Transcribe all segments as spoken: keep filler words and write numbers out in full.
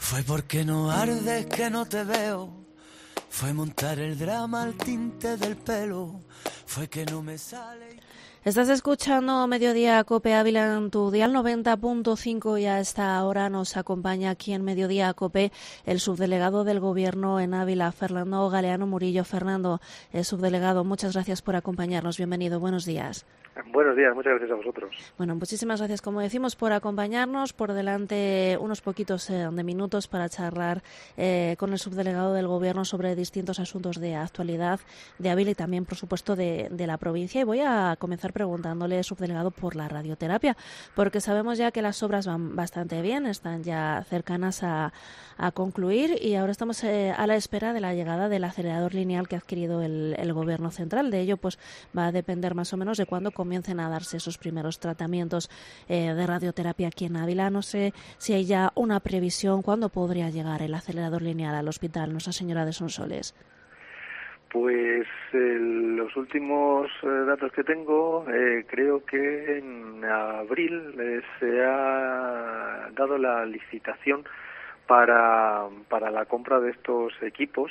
Fue porque no ardes que no te veo. Fue montar el drama al tinte del pelo. Fue que no me sale. Estás escuchando Mediodía Cope Ávila en tu dial noventa punto cinco y a esta hora nos acompaña aquí en Mediodía Cope el subdelegado del Gobierno en Ávila, Fernando Galeano Murillo. Fernando, eh, subdelegado, muchas gracias por acompañarnos. Bienvenido, buenos días. Buenos días, muchas gracias a vosotros. Bueno, muchísimas gracias, como decimos, por acompañarnos. Por delante unos poquitos eh, de minutos para charlar eh, con el subdelegado del Gobierno sobre distintos asuntos de actualidad de Ávila y también, por supuesto, de, de la provincia. Y voy a comenzar preguntándole, subdelegado, por la radioterapia, porque sabemos ya que las obras van bastante bien, están ya cercanas a, a concluir y ahora estamos eh, a la espera de la llegada del acelerador lineal que ha adquirido el, el Gobierno central. De ello, pues, va a depender más o menos de cuándo comiencen a darse esos primeros tratamientos eh, de radioterapia aquí en Ávila. No sé si hay ya una previsión cuándo podría llegar el acelerador lineal al hospital Nuestra Señora de Sonsoles. Pues eh, los últimos eh, datos que tengo, eh, creo que en abril eh, se ha dado la licitación para, para la compra de estos equipos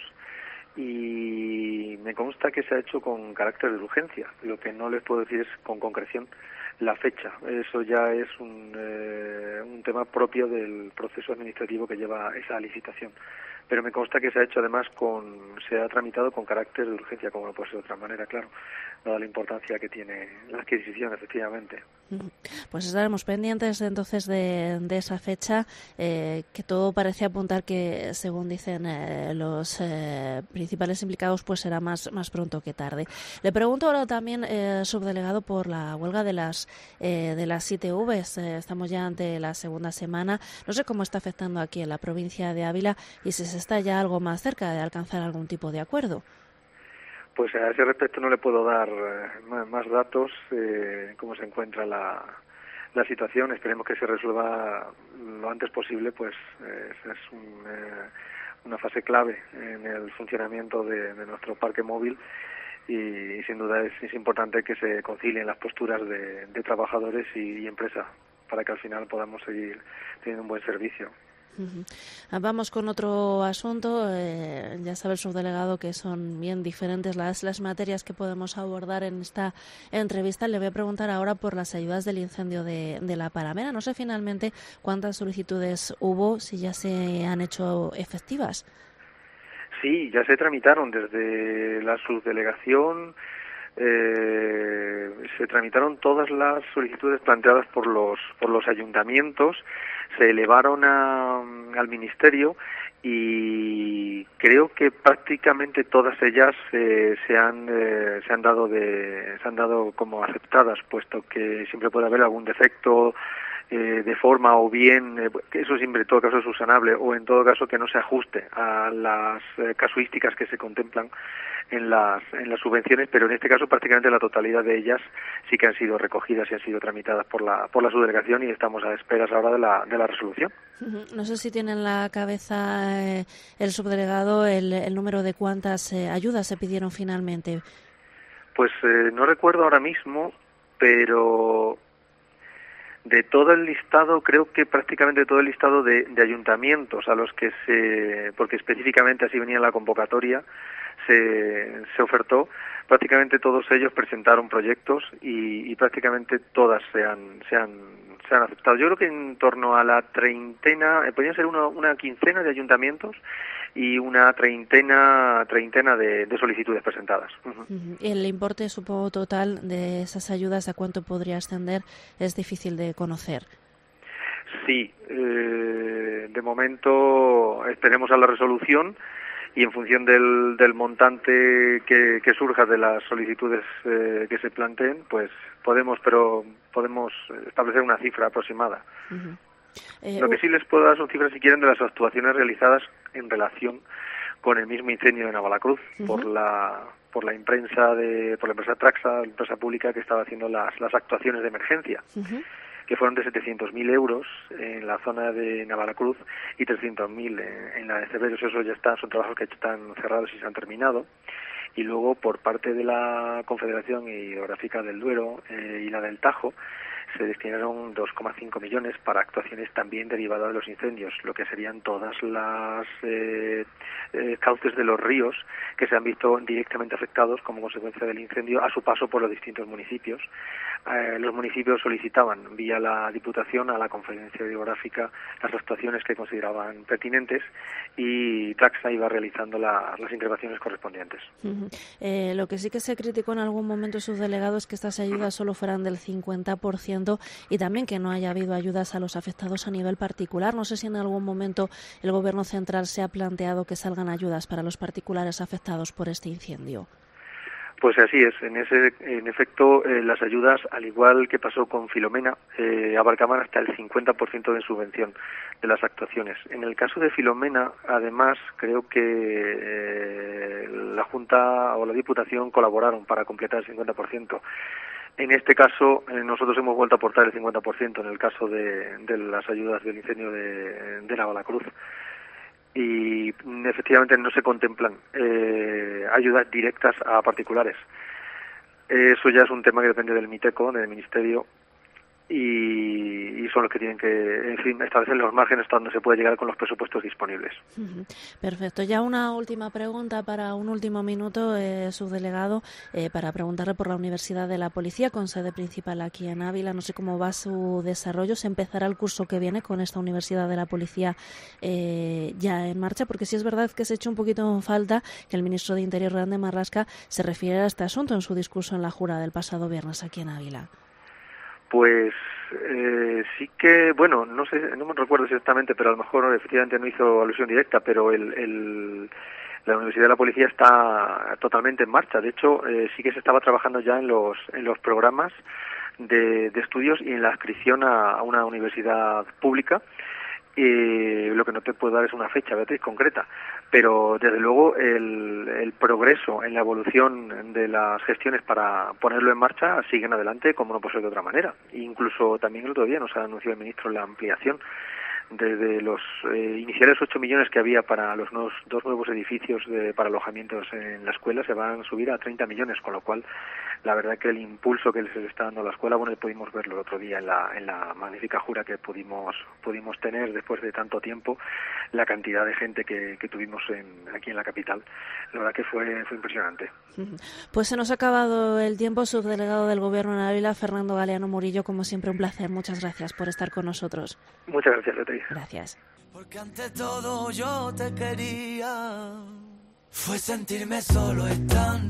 y me consta que se ha hecho con carácter de urgencia. Lo que no les puedo decir es con concreción la fecha. Eso ya es un, eh, un tema propio del proceso administrativo que lleva esa licitación. Pero me consta que se ha hecho además con, se ha tramitado con carácter de urgencia, como no puede ser de otra manera, claro, dada la importancia que tiene la adquisición, efectivamente. Pues estaremos pendientes entonces de, de esa fecha, eh, que todo parece apuntar que, según dicen eh, los eh, principales implicados, pues será más, más pronto que tarde. Le pregunto ahora también, eh, subdelegado, por la huelga de las eh, de las I T Vs. Eh, estamos ya ante la segunda semana. No sé cómo está afectando aquí en la provincia de Ávila y si se está ya algo más cerca de alcanzar algún tipo de acuerdo. Pues a ese respecto no le puedo dar eh, más datos, eh, cómo se encuentra la, la situación. Esperemos que se resuelva lo antes posible, pues eh, es un, eh, una fase clave en el funcionamiento de, de nuestro parque móvil y, y sin duda es, es importante que se concilien las posturas de, de trabajadores y, y empresa para que al final podamos seguir teniendo un buen servicio. Uh-huh. Vamos con otro asunto. Eh, ya sabe el subdelegado que son bien diferentes las, las materias que podemos abordar en esta entrevista. Le voy a preguntar ahora por las ayudas del incendio de, de La Paramera. No sé finalmente cuántas solicitudes hubo, si ya se han hecho efectivas. Sí, ya se tramitaron desde la subdelegación. Eh, se tramitaron todas las solicitudes planteadas por los por los ayuntamientos, se elevaron a, al ministerio y creo que prácticamente todas ellas eh, se han eh, se han dado de se han dado como aceptadas, puesto que siempre puede haber algún defecto eh, de forma o bien eh, que eso siempre en todo caso es subsanable o en todo caso que no se ajuste a las eh, casuísticas que se contemplan en las en las subvenciones, pero en este caso prácticamente la totalidad de ellas sí que han sido recogidas y han sido tramitadas por la por la subdelegación y estamos a esperas ahora de la de la resolución. No sé si tiene en la cabeza eh, el subdelegado el, el número de cuántas eh, ayudas se pidieron finalmente. Pues eh, no recuerdo ahora mismo, pero de todo el listado, creo que prácticamente todo el listado de, de ayuntamientos a los que se, porque específicamente así venía la convocatoria, se, se ofertó, prácticamente todos ellos presentaron proyectos y, y prácticamente todas se han, se han, se han aceptado. Yo creo que en torno a la treintena, eh, podrían ser una, una quincena de ayuntamientos y una treintena treintena de, de solicitudes presentadas. Uh-huh. Uh-huh. El importe, supongo, total de esas ayudas, ¿a cuánto podría ascender? Es difícil de conocer. Sí, eh, de momento esperemos a la resolución y en función del, del montante que, que surja de las solicitudes eh, que se planteen, pues podemos, pero podemos establecer una cifra aproximada. Uh-huh. Eh, Lo que sí les puedo dar son cifras, si quieren, de las actuaciones realizadas en relación con el mismo incendio de Navalacruz, uh-huh. por la por la empresa de por la empresa Traxa, la empresa pública que estaba haciendo las las actuaciones de emergencia. Uh-huh. Que fueron de setecientos mil euros en la zona de Navalacruz y trescientos mil en, en la de Ceberos. Eso ya está, son trabajos que están cerrados y se han terminado. Y luego, por parte de la Confederación Hidrográfica del Duero eh, y la del Tajo, se destinaron dos coma cinco millones para actuaciones también derivadas de los incendios, lo que serían todas las eh, eh, cauces de los ríos que se han visto directamente afectados como consecuencia del incendio a su paso por los distintos municipios. Eh, los municipios solicitaban vía la Diputación a la Conferencia Hidrográfica las actuaciones que consideraban pertinentes y Traxa iba realizando la, las intervenciones correspondientes. Uh-huh. Eh, lo que sí que se criticó en algún momento sus delegados es que estas ayudas solo fueran del cincuenta por ciento y también que no haya habido ayudas a los afectados a nivel particular. No sé si en algún momento el Gobierno central se ha planteado que salgan ayudas para los particulares afectados por este incendio. Pues así es, en ese, en efecto, eh, las ayudas, al igual que pasó con Filomena, eh, abarcaban hasta el cincuenta por ciento de subvención de las actuaciones. En el caso de Filomena, además, creo que eh, la Junta o la Diputación colaboraron para completar el cincuenta por ciento. En este caso, eh, nosotros hemos vuelto a aportar el cincuenta por ciento en el caso de, de las ayudas del incendio de, de Navalacruz. Y efectivamente no se contemplan eh, ayudas directas a particulares. Eso ya es un tema que depende del MITECO, del Ministerio, y, y son los que tienen que, en fin, establecer los márgenes hasta donde se puede llegar con los presupuestos disponibles. Perfecto. Ya una última pregunta para un último minuto, eh, subdelegado, eh, para preguntarle por la Universidad de la Policía, con sede principal aquí en Ávila. No sé cómo va su desarrollo. ¿Se empezará el curso que viene con esta Universidad de la Policía eh, ya en marcha? Porque sí es verdad que se ha hecho un poquito en falta que el ministro de Interior, Grande Marlaska, se refiriera a este asunto en su discurso en la Jura del pasado viernes aquí en Ávila. Pues eh, sí que, bueno, no sé, no me recuerdo exactamente, pero a lo mejor efectivamente no hizo alusión directa, pero el, el, la Universidad de la Policía está totalmente en marcha. De hecho, eh, sí que se estaba trabajando ya en los en los programas de, de estudios y en la adscripción a, a una universidad pública. Y lo que no te puedo dar es una fecha, Beatriz, concreta, pero desde luego el, el progreso en la evolución de las gestiones para ponerlo en marcha siguen adelante como no puede ser de otra manera. Incluso también el otro día nos ha anunciado el ministro la ampliación desde los eh, iniciales ocho millones que había para los nuevos, dos nuevos edificios de, para alojamientos en la escuela se van a subir a treinta millones, con lo cual la verdad que el impulso que se le está dando a la escuela, bueno, pudimos verlo el otro día en la, en la magnífica jura que pudimos pudimos tener después de tanto tiempo, la cantidad de gente que, que tuvimos en, aquí en la capital, la verdad que fue, fue impresionante. Pues se nos ha acabado el tiempo. Subdelegado del Gobierno en Ávila, Fernando Galeano Murillo, como siempre un placer. Muchas gracias por estar con nosotros. Muchas gracias, Beatriz. Gracias. Porque ante todo yo te quería, fue sentirme solo estando